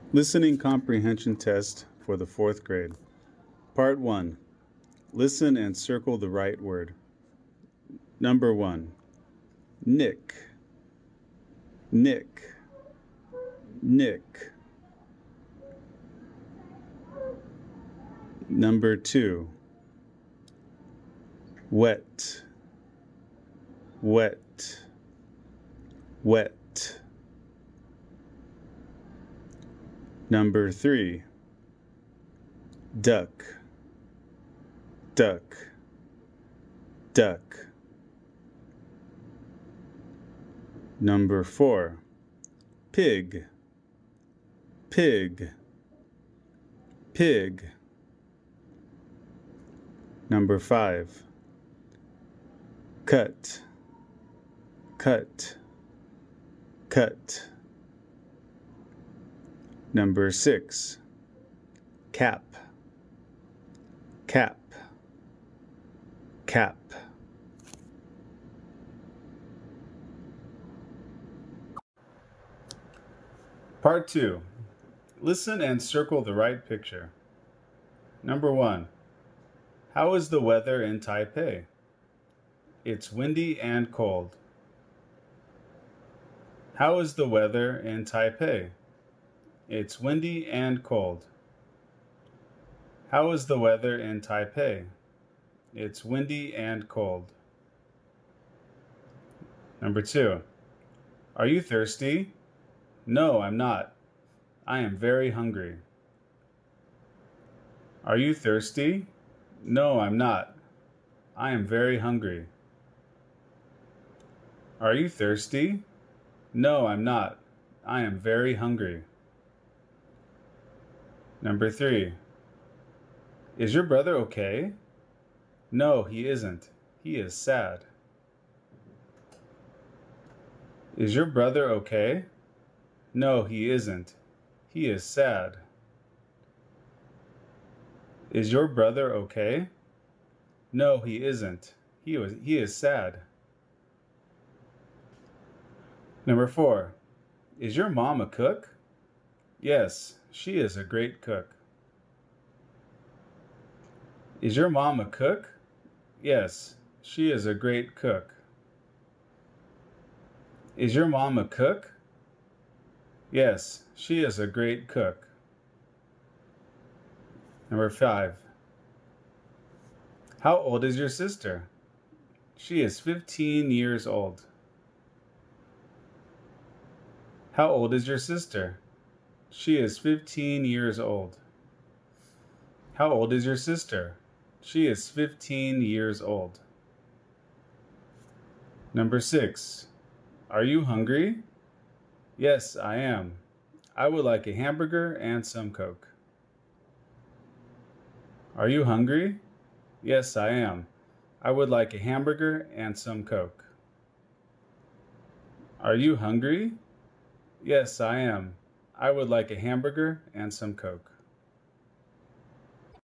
Listening Comprehension Test for the 4th grade. Part 1. Listen and circle the right word. Number 1. Nick. Nick. Nick. Number 2. Wet. Wet. Wet. Number 3. Duck. Duck. Duck. Number 4. Pig. Pig. Pig. Number 5. Cut. Cut. Cut. Number 6. Cap. Cap. Cap. Part 2. Listen and circle the right picture. Number 1. How is the weather in Taipei? It's windy and cold. How is the weather in Taipei? It's windy and cold. How is the weather in Taipei? It's windy and cold. Number 2. Are you thirsty? No, I'm not. I am very hungry. Are you thirsty? No, I'm not. I am very hungry. Are you thirsty? No, I'm not. I am very hungry. Number 3. Is your brother okay? No, he isn't. He is sad. Is your brother okay? No, he isn't. He is sad. Is your brother okay? No, he isn't. He is sad. Number 4. Is your mom a cook? Yes, she is a great cook. Is your mom a cook? Yes, she is a great cook. Is your mom a cook? Yes, she is a great cook. Number 5. How old is your sister? She is 15 years old. How old is your sister? She is 15 years old. How old is your sister? She is 15 years old. Number 6. Are you hungry? Yes, I am. I would like a hamburger and some Coke. Are you hungry? Yes, I am. I would like a hamburger and some Coke. Are you hungry? Yes, I am. I would like a hamburger and some Coke.